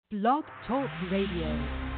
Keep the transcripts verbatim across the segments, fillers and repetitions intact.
Blog Talk Radio.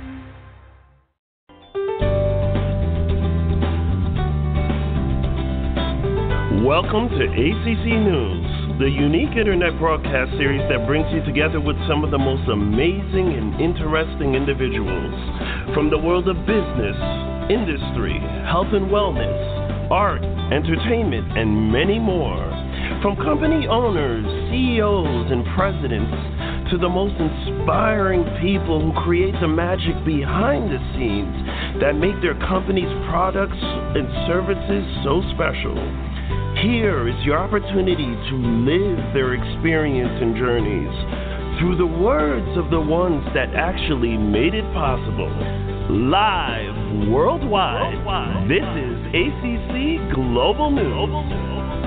Welcome to A C C News, the unique internet broadcast series that brings you together with some of the most amazing and interesting individuals from the world of business, industry, health and wellness, art, entertainment, and many more. From company owners, C E Os, and presidents to the most inspiring people who create the magic behind the scenes that make their company's products and services so special. Here is your opportunity to live their experience and journeys through the words of the ones that actually made it possible. Live worldwide, worldwide. This is A C C Global News.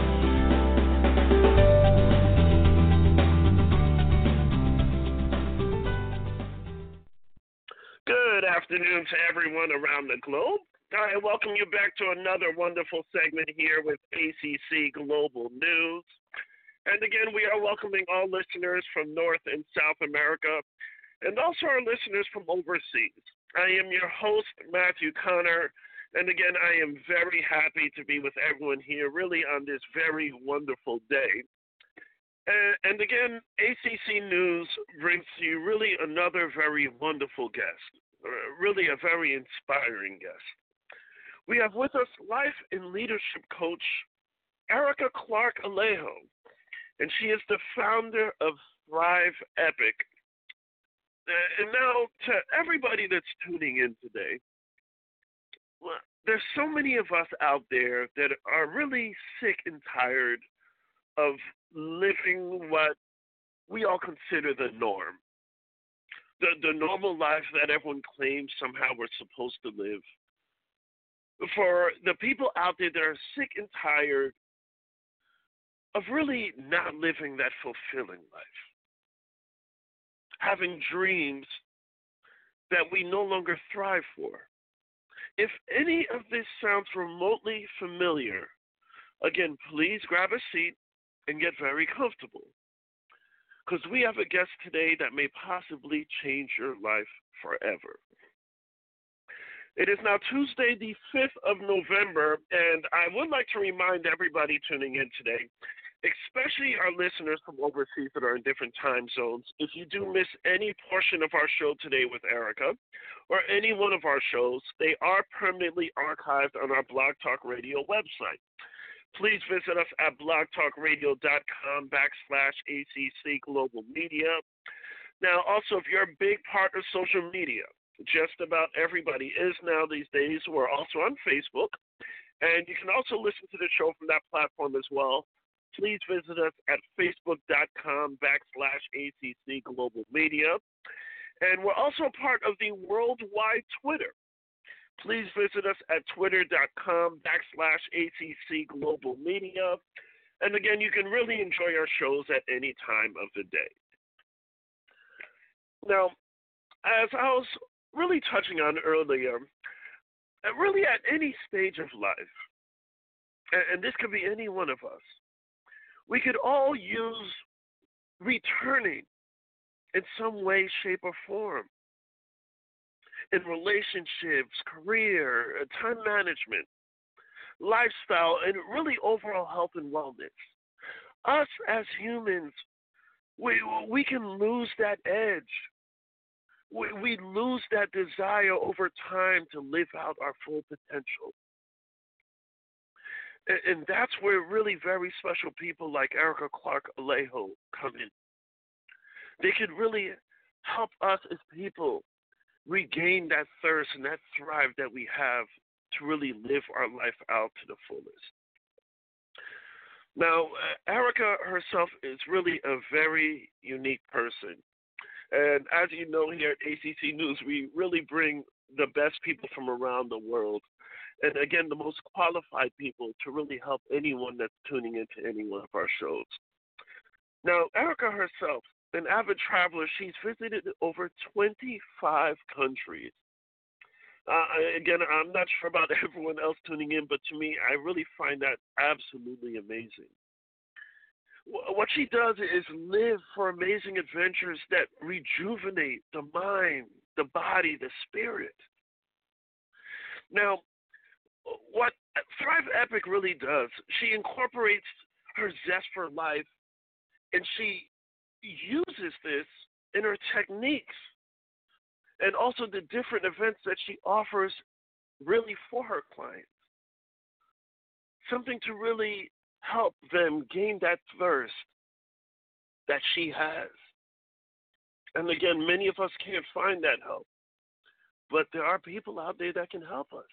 Good afternoon to everyone around the globe. I welcome you back to another wonderful segment here with A C C Global News. And again, we are welcoming all listeners from North and South America and also our listeners from overseas. I am your host, Matthew Connor, and again, I am very happy to be with everyone here really on this very wonderful day. And, and again, A C C News brings to you really another very wonderful guest, really a very inspiring guest. We have with us life and leadership coach Erica Clark Alejo, and she is the founder of Thrive Epic. Uh, and now, to everybody that's tuning in today, well, there's so many of us out there that are really sick and tired of living what we all consider the norm, the, the normal life that everyone claims somehow we're supposed to live. For the people out there that are sick and tired of really not living that fulfilling life, having dreams that we no longer thrive for. If any of this sounds remotely familiar, again, please grab a seat and get very comfortable, because we have a guest today that may possibly change your life forever. It is now Tuesday, the fifth of November, and I would like to remind everybody tuning in today, especially our listeners from overseas that are in different time zones, if you do miss any portion of our show today with Erica or any one of our shows, they are permanently archived on our Blog Talk Radio website. Please visit us at blogtalkradio.com backslash ACC Global Media. Now, also, if you're a big part of social media, just about everybody is now these days. We're also on Facebook, and you can also listen to the show from that platform as well. Please visit us at facebook.com backslash ACC Global Media. And we're also part of the worldwide Twitter. Please visit us at twitter.com backslash ACC Global Media. And again, you can really enjoy our shows at any time of the day. Now, as I was really touching on earlier, really at any stage of life, and this could be any one of us, we could all use returning in some way, shape, or form. In relationships, career, time management, lifestyle, and really overall health and wellness. Us as humans, we, we can lose that edge. We, we lose that desire over time to live out our full potential. And, and that's where really very special people like Erica Clark Alejo come in. They could really help us as people regain that thirst and that thrive that we have to really live our life out to the fullest. Now, Erica herself is really a very unique person. And as you know, here at A C C News, we really bring the best people from around the world. And again, the most qualified people to really help anyone that's tuning into any one of our shows. Now, Erica herself, an avid traveler, she's visited over twenty-five countries. Uh, again, I'm not sure about everyone else tuning in, but to me, I really find that absolutely amazing. What she does is live for amazing adventures that rejuvenate the mind, the body, the spirit. Now, what Thrive Epic really does, she incorporates her zest for life, and she uses this in her techniques and also the different events that she offers really for her clients. Something to really help them gain that thirst that she has. And again, many of us can't find that help, but there are people out there that can help us.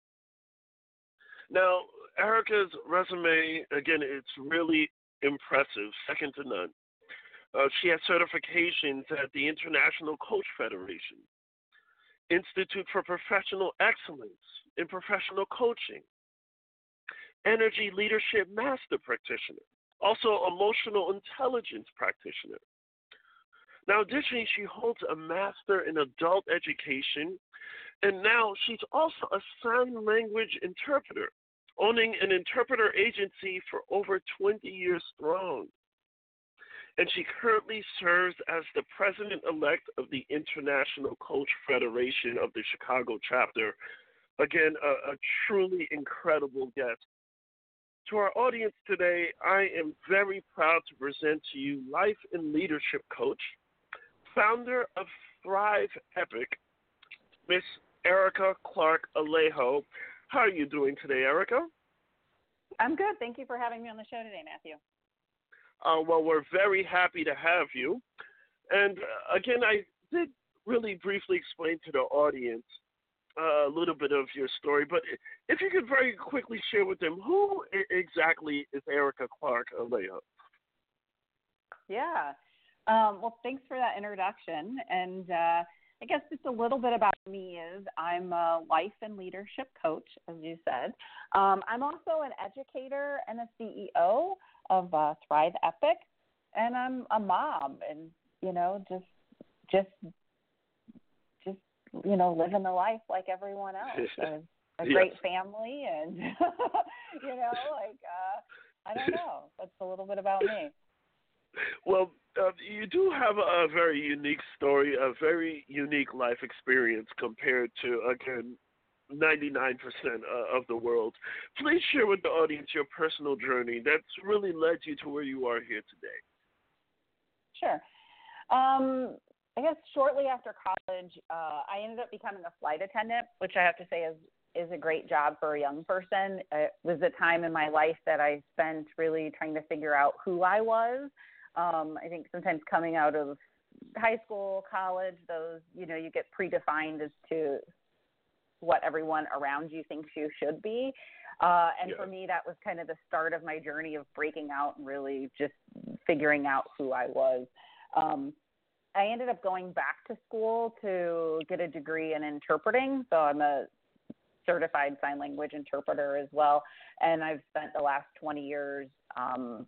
Now, Erica's resume, again, it's really impressive, second to none. Uh, she has certifications at the International Coach Federation, Institute for Professional Excellence in Professional Coaching, Energy Leadership Master Practitioner, also Emotional Intelligence Practitioner. Now, additionally, she holds a Master in Adult Education, and now she's also a sign language interpreter, owning an interpreter agency for over twenty years strong. And she currently serves as the president-elect of the International Coach Federation of the Chicago chapter. Again, a, a truly incredible guest. To our audience today, I am very proud to present to you life and leadership coach, founder of Thrive Epic, Miss Erica Clark Alejo. How are you doing today, Erica? I'm good. Thank you for having me on the show today, Matthew. Uh, well, we're very happy to have you. And uh, again, I did really briefly explain to the audience uh, a little bit of your story, but if you could very quickly share with them, who exactly is Erica Clark Alejo? Yeah. Um, well, thanks for that introduction. And uh, I guess just a little bit about me is I'm a life and leadership coach, as you said. Um, I'm also an educator and a C E O of uh, Thrive Epic, and I'm a mom, and you know, just, just, just, you know, living the life like everyone else. A, a yes. great family, and you know, like uh, I don't know. That's a little bit about me. Well, uh, you do have a very unique story, a very unique life experience compared to, again, ninety-nine percent of the world. Please share with the audience your personal journey that's really led you to where you are here today. Sure. Um, I guess shortly after college, uh, I ended up becoming a flight attendant, which I have to say is is a great job for a young person. It was a time in my life that I spent really trying to figure out who I was. Um, I think sometimes coming out of high school, college, those, you know, you get predefined as to what everyone around you thinks you should be. Uh, and yeah. for me, that was kind of the start of my journey of breaking out and really just figuring out who I was. Um, I ended up going back to school to get a degree in interpreting. So I'm a certified sign language interpreter as well. And I've spent the last twenty years um,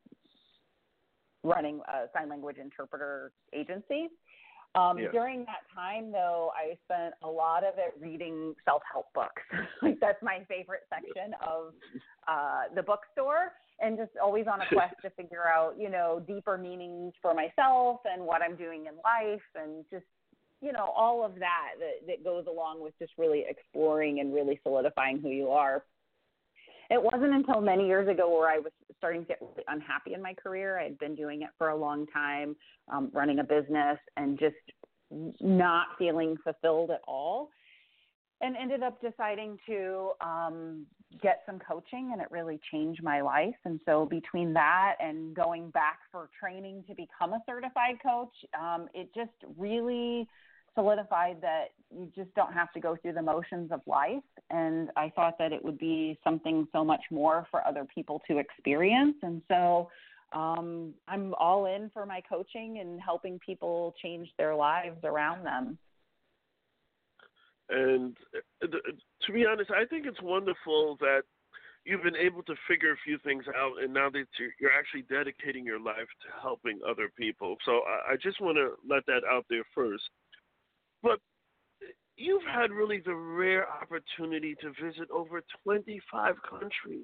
running a sign language interpreter agency. Um, yeah. During that time, though, I spent a lot of it reading self-help books. Like that's my favorite section of uh, the bookstore, and just always on a quest to figure out, you know, deeper meanings for myself and what I'm doing in life, and just, you know, all of that that, that goes along with just really exploring and really solidifying who you are. It wasn't until many years ago where I was starting to get really unhappy in my career. I had been doing it for a long time, um, running a business, and just not feeling fulfilled at all, and ended up deciding to um, get some coaching, and it really changed my life. And so between that and going back for training to become a certified coach, um, it just really solidified that you just don't have to go through the motions of life. And I thought that it would be something so much more for other people to experience. And so um, I'm all in for my coaching and helping people change their lives around them. And to be honest, I think it's wonderful that you've been able to figure a few things out, and now that you're actually dedicating your life to helping other people. So I just want to let that out there first. But you've had really the rare opportunity to visit over twenty-five countries.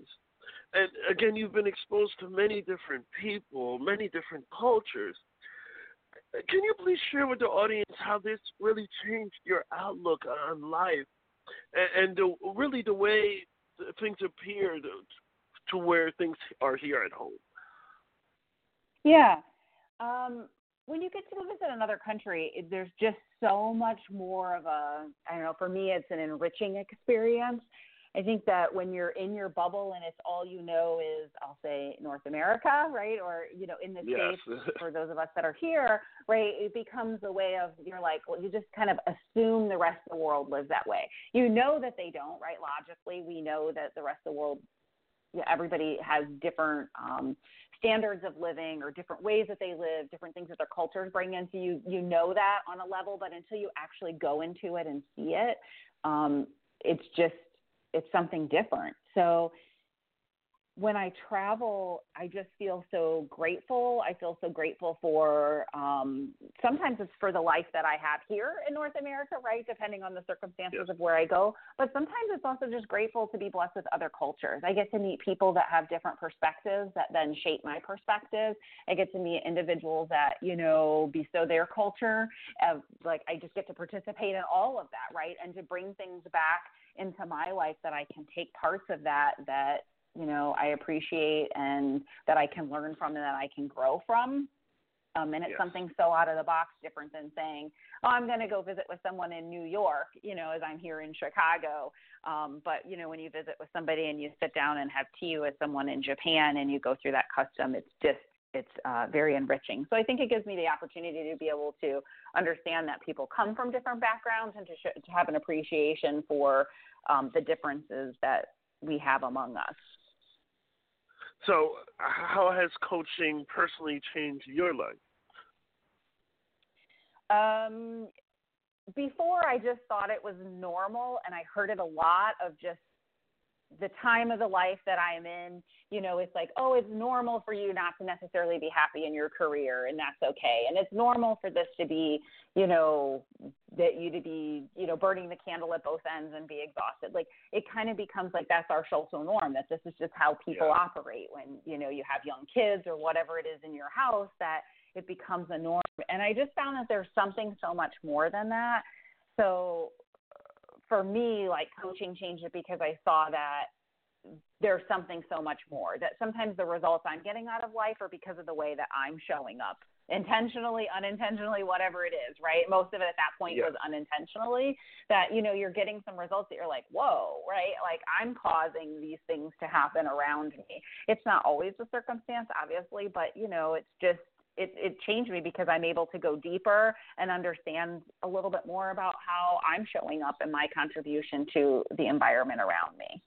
And again, you've been exposed to many different people, many different cultures. Can you please share with the audience how this really changed your outlook on life and, and the, really the way things appear to, to where things are here at home? Yeah. Um, when you get to visit another country, it, there's just so much more of a, I don't know, for me, it's an enriching experience. I think that when you're in your bubble and it's all you know is, I'll say, North America, right? Or, you know, in the yes. States, for those of us that are here, right, it becomes a way of, you're like, well, you just kind of assume the rest of the world lives that way. You know that they don't, right? Logically, we know that the rest of the world, yeah, everybody has different um, standards of living or different ways that they live, different things that their cultures bring in. So you, you know that on a level, but until you actually go into it and see it, um, it's just, it's something different. So when I travel, I just feel so grateful. I feel so grateful for, um, sometimes it's for the life that I have here in North America, right? Depending on the circumstances Yes. of where I go. But sometimes it's also just grateful to be blessed with other cultures. I get to meet people that have different perspectives that then shape my perspective. I get to meet individuals that, you know, bestow their culture. Of, like, I just get to participate in all of that, right? And to bring things back into my life that I can take parts of that, that, you know, I appreciate and that I can learn from and that I can grow from. Um, and it's yes. something so out of the box, different than saying, oh, I'm going to go visit with someone in New York, you know, as I'm here in Chicago. Um, but, you know, when you visit with somebody and you sit down and have tea with someone in Japan and you go through that custom, it's just, it's uh, very enriching. So I think it gives me the opportunity to be able to understand that people come from different backgrounds and to, sh- to have an appreciation for um, the differences that we have among us. So how has coaching personally changed your life? Um, before, I just thought it was normal, and I heard it a lot of just the time of the life that I'm in. You know, it's like, oh, it's normal for you not to necessarily be happy in your career, and that's okay. And it's normal for this to be, you know, that you to be, you know, burning the candle at both ends and be exhausted. Like, it kind of becomes like that's our social norm, that this is just how people yeah. operate when, you know, you have young kids or whatever it is in your house, that it becomes a norm. And I just found that there's something so much more than that. So for me, like, coaching changed it because I saw that there's something so much more, that sometimes the results I'm getting out of life are because of the way that I'm showing up, intentionally, unintentionally, whatever it is, right? Most of it at that point yeah. was unintentionally, that, you know, you're getting some results that you're like, whoa, right? Like, I'm causing these things to happen around me. It's not always the circumstance, obviously, but, you know, it's just, It, it changed me because I'm able to go deeper and understand a little bit more about how I'm showing up and my contribution to the environment around me.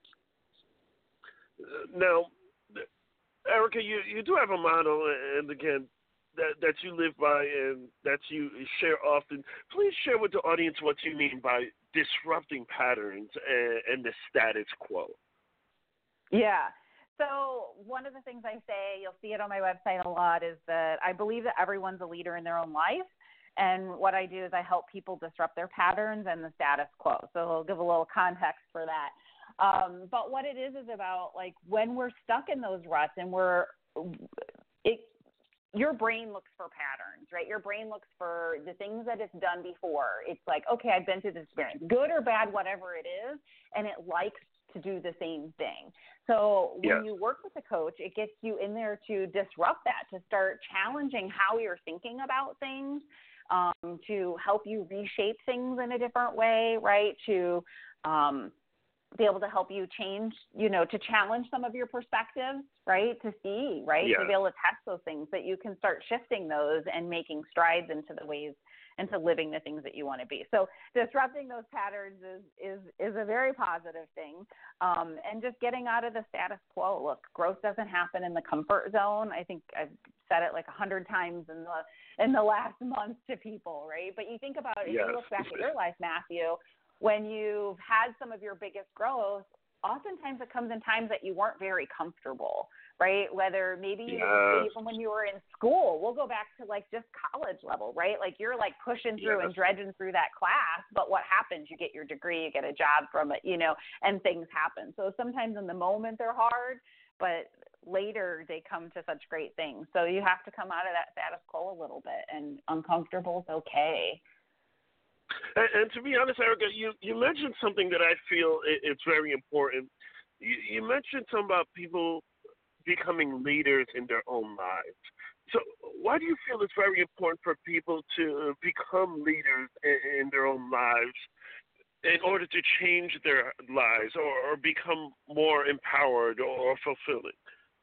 Now, Erica, you, you do have a motto, and again, that, that you live by and that you share often. Please share with the audience what you mean by disrupting patterns and, and the status quo. Yeah. So one of the things I say, you'll see it on my website a lot, is that I believe that everyone's a leader in their own life. And what I do is I help people disrupt their patterns and the status quo. So I'll give a little context for that. Um, but what it is is about, like, when we're stuck in those ruts and we're it, your brain looks for patterns, right? Your brain looks for the things that it's done before. It's like, okay, I've been through this experience, good or bad, whatever it is, and it likes to do the same thing. So when yeah. you work with a coach, it gets you in there to disrupt that, to start challenging how you're thinking about things, um, to help you reshape things in a different way, right? To um, be able to help you change, you know, to challenge some of your perspectives, right? To see, right? Yeah. To be able to test those things, that you can start shifting those and making strides into the ways, into living the things that you want to be. So disrupting those patterns is is is a very positive thing. Um, and just getting out of the status quo. Look, growth doesn't happen in the comfort zone. I think I've said it like a hundred times in the in the last month to people, right? But you think about it, yes. if you look back at your life, Matthew, when you've had some of your biggest growth, oftentimes it comes in times that you weren't very comfortable, right? Whether maybe you, yes. even when you were in school, we'll go back to like just college level, right? Like you're like pushing through yes. and dredging through that class, but what happens? You get your degree, you get a job from it, you know, and things happen. So sometimes in the moment they're hard, but later they come to such great things. So you have to come out of that status quo a little bit, and uncomfortable is okay. And, and to be honest, Erica, you, you mentioned something that I feel it, it's very important. You, you mentioned something about people becoming leaders in their own lives. So why do you feel it's very important for people to become leaders in, in their own lives in order to change their lives or, or become more empowered or fulfilling?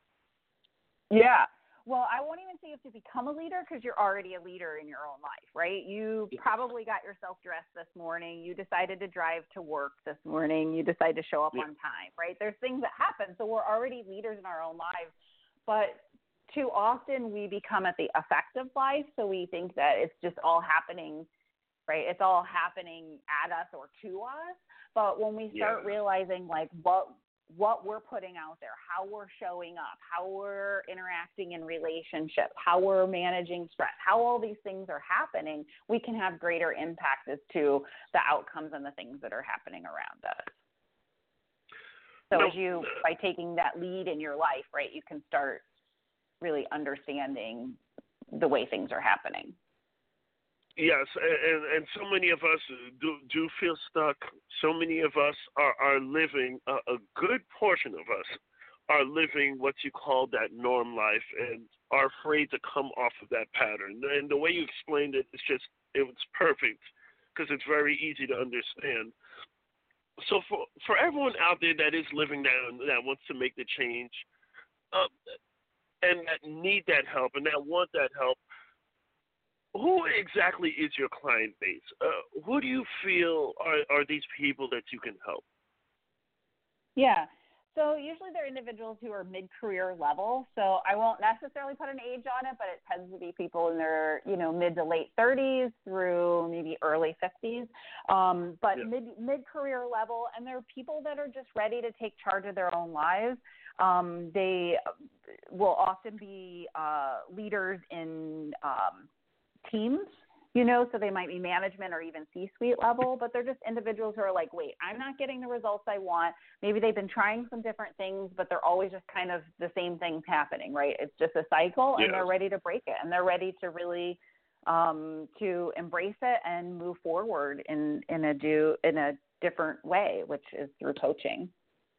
Yeah. Well, I won't even say you have to become a leader because you're already a leader in your own life, right? You probably got yourself dressed this morning. You decided to drive to work this morning. You decided to show up yeah. on time, right? There's things that happen. So we're already leaders in our own lives. But too often we become at the effect of life. So we think that it's just all happening, right? It's all happening at us or to us. But when we start yeah. realizing like what what we're putting out there, how we're showing up, how we're interacting in relationships, how we're managing stress, how all these things are happening, we can have greater impact as to the outcomes and the things that are happening around us. So no. as you, by taking that lead in your life, right, you can start really understanding the way things are happening. Yes, and, and so many of us do, do feel stuck. So many of us are, are living, a, a good portion of us are living what you call that norm life and are afraid to come off of that pattern. And the way you explained it, it's just, it was perfect because it's very easy to understand. So for, for everyone out there that is living that, that wants to make the change uh, and that need that help and that want that help, who exactly is your client base? Uh, who do you feel are, are these people that you can help? Yeah. So usually they're individuals who are mid-career level. So I won't necessarily put an age on it, but it tends to be people in their, you know, mid to late thirties through maybe early fifties. Um, but yeah. mid, mid-career level, and they're people that are just ready to take charge of their own lives. Um, they will often be uh, leaders in um, teams, you know, so they might be management or even C-suite level, but they're just individuals who are like, wait, I'm not getting the results I want. Maybe they've been trying some different things, but they're always just kind of the same things happening, right? It's just a cycle and yes. they're ready to break it and they're ready to really um, to embrace it and move forward in, in a do in a different way, which is through coaching.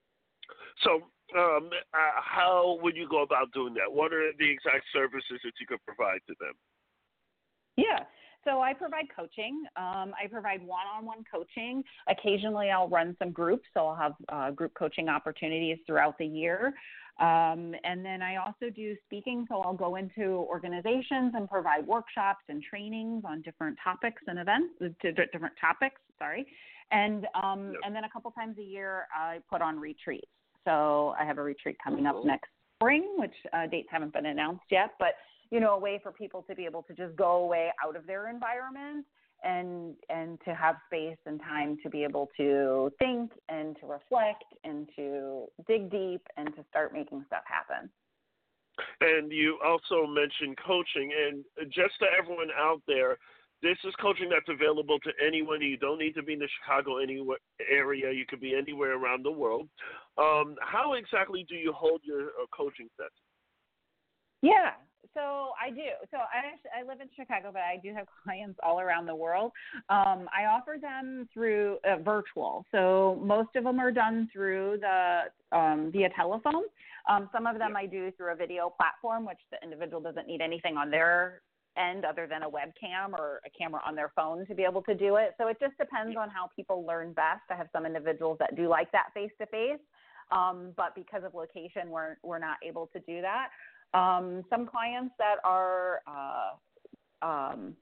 So um, uh, how would you go about doing that? What are the exact services that you could provide to them? Yeah. So I provide coaching. Um, I provide one-on-one coaching. Occasionally I'll run some groups, so I'll have uh, group coaching opportunities throughout the year. Um, and then I also do speaking, so I'll go into organizations and provide workshops and trainings on different topics and events, to different topics, sorry. And, um, yep. and then a couple times a year I put on retreats. So I have a retreat coming up next spring, which uh, dates haven't been announced yet, but you know, a way for people to be able to just go away out of their environment and and to have space and time to be able to think and to reflect and to dig deep and to start making stuff happen. And you also mentioned coaching, and just to everyone out there, this is coaching that's available to anyone. You don't need to be in the Chicago anywhere, area. You could be anywhere around the world. Um, how exactly do you hold your uh, coaching sessions? Yeah. So I do. So I actually, I live in Chicago, but I do have clients all around the world. Um, I offer them through uh, virtual. So most of them are done through the um, via telephone. Um, some of them yeah. I do through a video platform, which the individual doesn't need anything on their end other than a webcam or a camera on their phone to be able to do it. So it just depends on how people learn best. I have some individuals that do like that face-to-face, um, but because of location, we're we're not able to do that. Um, some clients that are uh, um,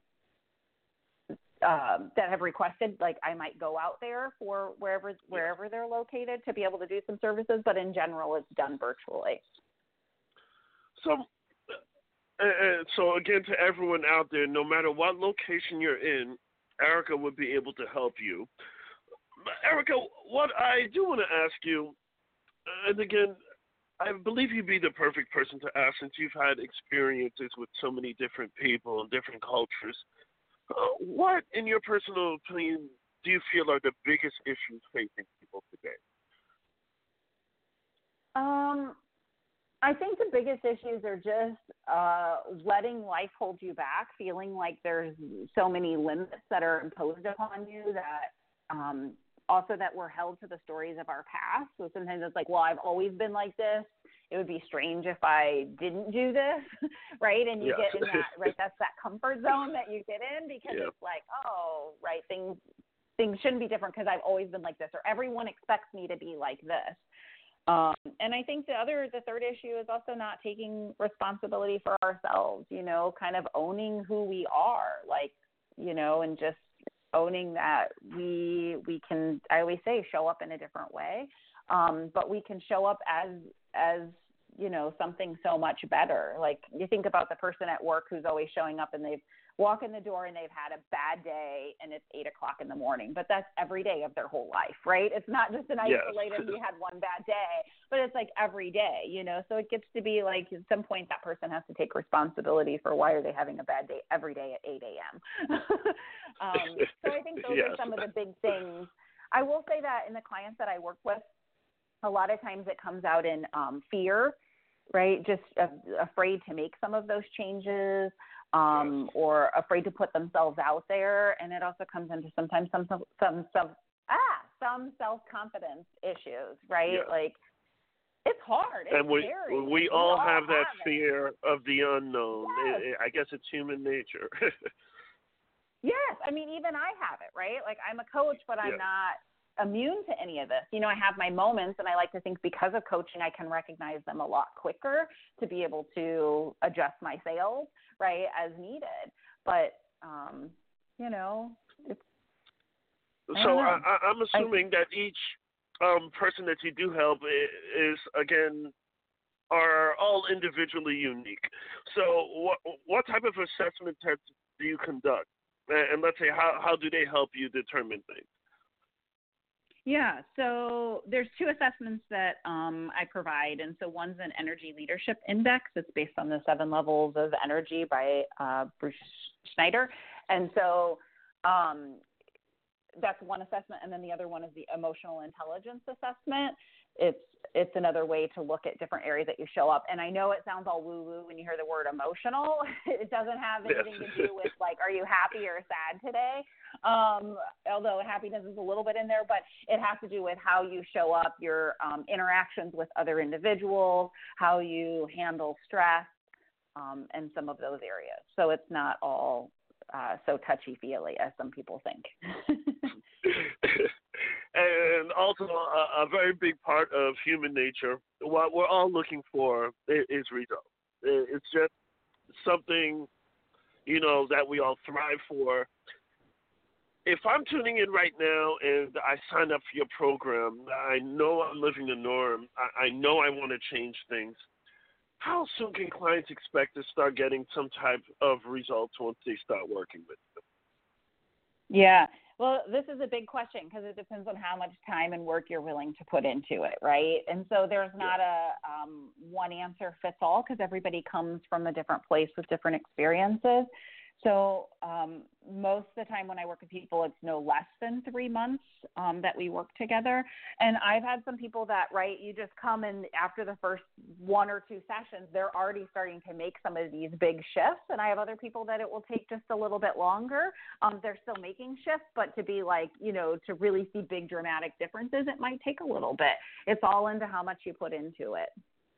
uh, that have requested, like I might go out there for wherever wherever they're located to be able to do some services, but in general, it's done virtually. So, uh, so again, to everyone out there, no matter what location you're in, Erica would be able to help you. Erica, what I do want to ask you, and again, I believe you'd be the perfect person to ask since you've had experiences with so many different people and different cultures. Uh, what, in your personal opinion, do you feel are the biggest issues facing people today? Um, I think the biggest issues are just uh, letting life hold you back, feeling like there's so many limits that are imposed upon you that um, also that we're held to the stories of our past. So sometimes it's like, well, I've always been like this. It would be strange if I didn't do this, right? And you yeah. get in that, right, that's that comfort zone that you get in because yeah. it's like, oh, right, things things shouldn't be different because I've always been like this, or everyone expects me to be like this. Um, and I think the other, the third issue is also not taking responsibility for ourselves, you know, kind of owning who we are, like, you know, and just owning that we, we can, I always say, show up in a different way. Um, but we can show up as, as, you know, something so much better. Like you think about the person at work who's always showing up and they've walk in the door and they've had a bad day and it's eight o'clock in the morning, but that's every day of their whole life, right? It's not just an isolated, yes. we had one bad day, but it's like every day, you know? So it gets to be like at some point that person has to take responsibility for why are they having a bad day every day at eight a.m. um, so I think those yes. are some of the big things. I will say that in the clients that I work with, a lot of times it comes out in um, fear, right? Just uh, afraid to make some of those changes. Um, yes. Or afraid to put themselves out there, and it also comes into sometimes some some some, some ah some self confidence issues, right? Yes. Like it's hard, it's and we scary. we, we all, all have that have fear of the unknown. Yes. It, it, I guess it's human nature. Yes, I mean even I have it, right? Like I'm a coach, but I'm yes. not immune to any of this. You know, I have my moments, and I like to think because of coaching, I can recognize them a lot quicker to be able to adjust my sails, right, as needed. But, um, you know, it's. I so know. I, I'm assuming I, that each um, person that you do help is, again, are all individually unique. So what what type of assessment tests do you conduct? And let's say, how, how do they help you determine things? Yeah, so there's two assessments that um, I provide, and so one's an energy leadership index. It's based on the seven levels of energy by uh, Bruce Schneider, and so um, that's one assessment, and then the other one is the emotional intelligence assessment. It's it's another way to look at different areas that you show up. And I know it sounds all woo-woo when you hear the word emotional. It doesn't have anything yes. to do with, like, are you happy or sad today? Um, although happiness is a little bit in there, but it has to do with how you show up, your um, interactions with other individuals, how you handle stress, um, and some of those areas. So it's not all uh, so touchy-feely as some people think. And also a, a very big part of human nature, what we're all looking for is results. It's just something, you know, that we all thrive for. If I'm tuning in right now and I sign up for your program, I know I'm living the norm. I, I know I want to change things. How soon can clients expect to start getting some type of results once they start working with you? Yeah. Well, this is a big question because it depends on how much time and work you're willing to put into it, right? And so there's not a um, one answer fits all because everybody comes from a different place with different experiences. So um, most of the time when I work with people, it's no less than three months um, that we work together. And I've had some people that, right, you just come and after the first one or two sessions, they're already starting to make some of these big shifts. And I have other people that it will take just a little bit longer. Um, they're still making shifts, but to be like, you know, to really see big dramatic differences, it might take a little bit. It's all into how much you put into it.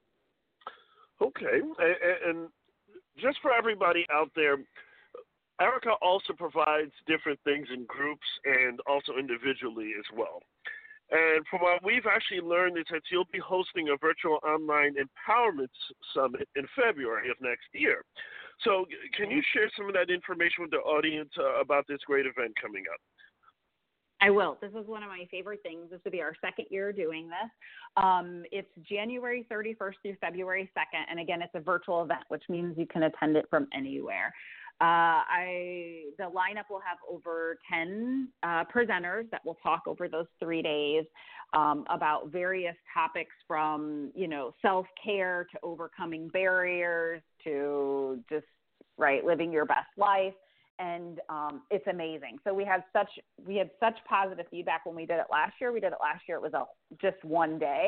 Okay. And just for everybody out there, Erica also provides different things in groups and also individually as well. And from what we've actually learned is that you'll be hosting a virtual online empowerment summit in February of next year. So can you share some of that information with the audience uh, about this great event coming up? I will. This is one of my favorite things. This will be our second year doing this. Um, it's January thirty-first through February second. And again, it's a virtual event, which means you can attend it from anywhere. Uh, I the lineup will have over ten uh, presenters that will talk over those three days um, about various topics from, you know, self-care to overcoming barriers to just, right, living your best life. And um, it's amazing. So we had such we had such positive feedback when we did it last year. We did it last year. It was a, just one day.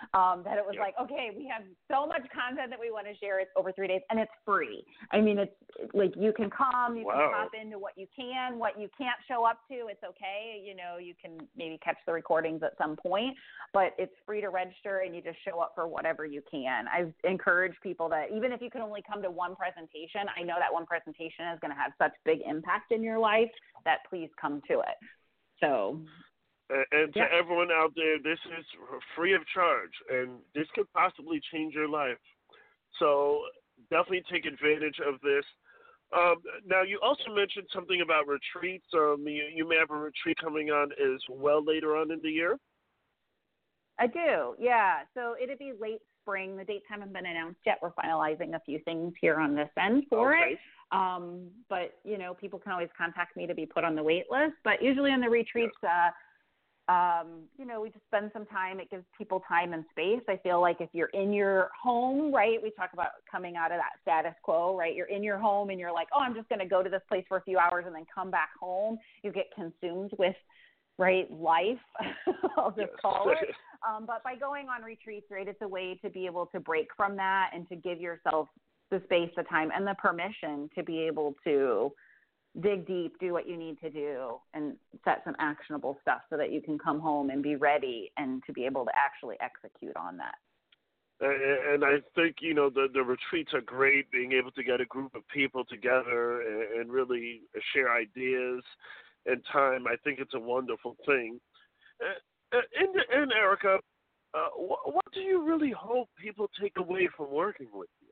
um, that it was yep. like, okay, we have so much content that we want to share. It's over three days, and it's free. I mean, it's like you can come, you wow. can pop into what you can, what you can't show up to, it's okay. You know, you can maybe catch the recordings at some point, but it's free to register, and you just show up for whatever you can. I've encouraged people that even if you can only come to one presentation, I know that one presentation is going to have such big impact in your life that please come to it. So, and, and to yeah. everyone out there, this is free of charge, and this could possibly change your life. So definitely take advantage of this. Um, now, you also mentioned something about retreats. Um, you, you may have a retreat coming on as well later on in the year. I do, yeah. So it'll be late spring. The dates haven't been announced yet. We're finalizing a few things here on this end for okay. it. Um, but, you know, people can always contact me to be put on the wait list. But usually on the retreats, uh, um, you know, we just spend some time. It gives people time and space. I feel like if you're in your home, right, we talk about coming out of that status quo, right? You're in your home and you're like, oh, I'm just going to go to this place for a few hours and then come back home. You get consumed with, right, life, I'll just yes. call it. Um, but by going on retreats, right, it's a way to be able to break from that and to give yourself the space, the time, and the permission to be able to dig deep, do what you need to do, and set some actionable stuff so that you can come home and be ready and to be able to actually execute on that. And I think, you know, the, the retreats are great, being able to get a group of people together and, and really share ideas and time. I think it's a wonderful thing. And, and Erica, uh, what, what do you really hope people take away from working with you?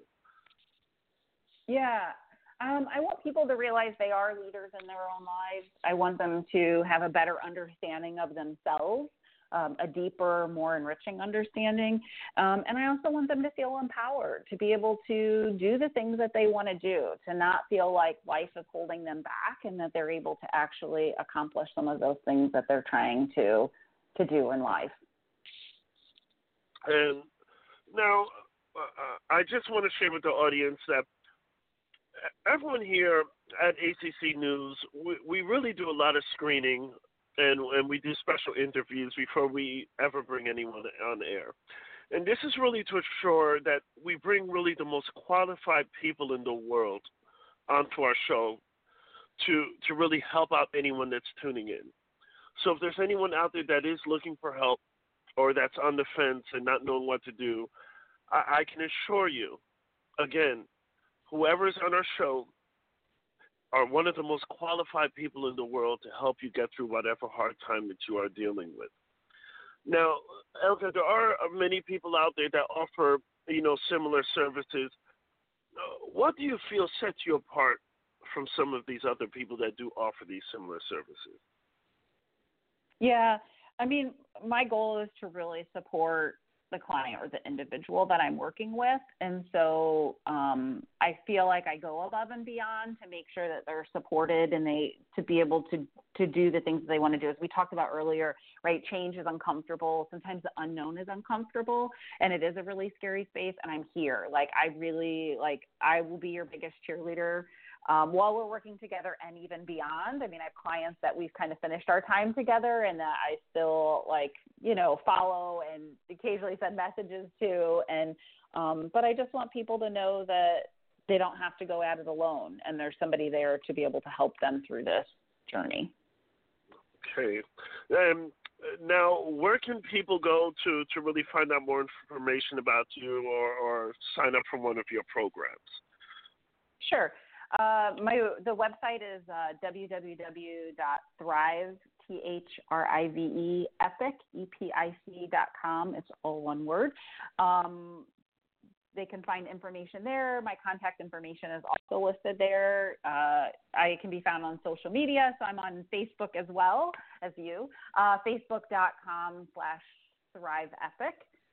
Yeah, um, I want people to realize they are leaders in their own lives. I want them to have a better understanding of themselves, um, a deeper, more enriching understanding. Um, and I also want them to feel empowered, to be able to do the things that they want to do, to not feel like life is holding them back, and that they're able to actually accomplish some of those things that they're trying to to do in life. And now, uh, I just want to share with the audience that everyone here at A C C News, we, we really do a lot of screening, and, and we do special interviews before we ever bring anyone on air. And this is really to ensure that we bring really the most qualified people in the world onto our show to, to really help out anyone that's tuning in. So if there's anyone out there that is looking for help or that's on the fence and not knowing what to do, I, I can assure you, again, whoever's on our show are one of the most qualified people in the world to help you get through whatever hard time that you are dealing with. Now, Erica, there are many people out there that offer, you know, similar services. What do you feel sets you apart from some of these other people that do offer these similar services? Yeah, I mean, my goal is to really support the client or the individual that I'm working with. And so um, I feel like I go above and beyond to make sure that they're supported and they to be able to, to do the things that they want to do. As we talked about earlier, right, change is uncomfortable. Sometimes the unknown is uncomfortable, and it is a really scary space, and I'm here. Like, I really, like, I will be your biggest cheerleader Um, while we're working together and even beyond. I mean, I have clients that we've kind of finished our time together and that I still, like, you know, follow and occasionally send messages to. And um, but I just want people to know that they don't have to go at it alone, and there's somebody there to be able to help them through this journey. Okay. Um, now, where can people go to, to really find out more information about you or, or sign up for one of your programs? Sure. Uh, my the website is uh, w w w dot thrive, T H R I V E, epic, E P I C dot com. It's all one word. Um, they can find information there. My contact information is also listed there. Uh, I can be found on social media, so I'm on Facebook as well as you, uh, facebook.com slash thrive epic.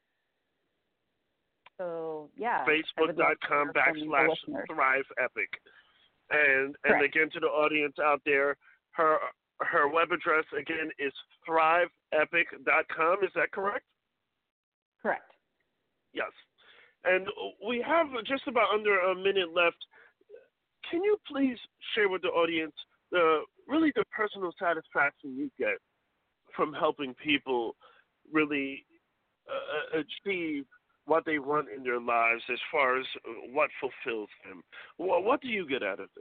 So, yeah. Facebook.com backslash thrive epic. And and Correct. Again, to the audience out there, her her web address, again, is thrive epic dot com. Is that correct? Correct. Yes. And we have just about under a minute left. Can you please share with the audience the really the personal satisfaction you get from helping people really uh, achieve what they want in their lives as far as what fulfills them. Well, what do you get out of this?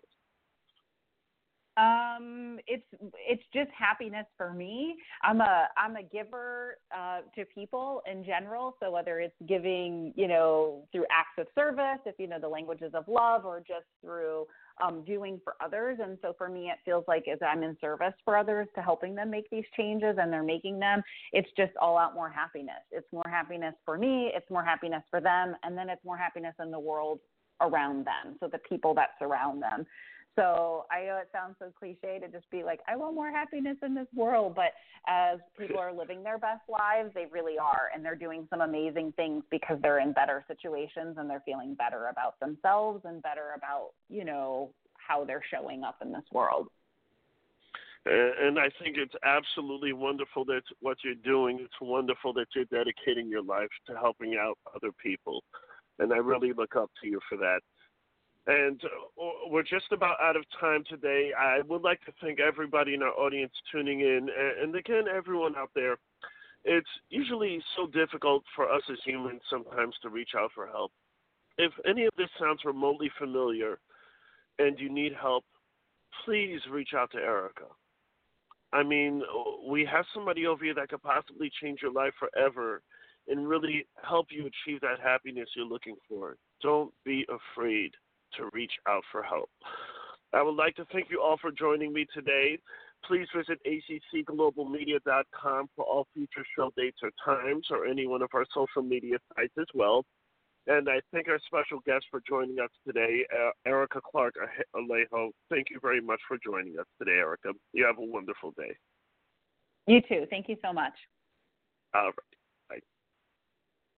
Um, it's it's just happiness for me. I'm a I'm a giver uh, to people in general. So whether it's giving, you know, through acts of service, if you know the languages of love, or just through um, doing for others. And so for me, it feels like as I'm in service for others to helping them make these changes, and they're making them, it's just all out more happiness. It's more happiness for me. It's more happiness for them, and then it's more happiness in the world around them. So the people that surround them. So I know it sounds so cliche to just be like, I want more happiness in this world. But as people are living their best lives, they really are. And they're doing some amazing things because they're in better situations and they're feeling better about themselves and better about, you know, how they're showing up in this world. And I think it's absolutely wonderful that what you're doing. It's wonderful that you're dedicating your life to helping out other people. And I really look up to you for that. And we're just about out of time today. I would like to thank everybody in our audience tuning in. And again, everyone out there, it's usually so difficult for us as humans sometimes to reach out for help. If any of this sounds remotely familiar and you need help, please reach out to Erica. I mean, we have somebody over here that could possibly change your life forever and really help you achieve that happiness you're looking for. Don't be afraid to reach out for help. I would like to thank you all for joining me today. Please visit A C C global media dot com for all future show dates or times, or any one of our social media sites as well. And I thank our special guest for joining us today, uh, Erica Clark Alejo. Thank you very much for joining us today, Erica. You have a wonderful day. You too. Thank you so much. All right.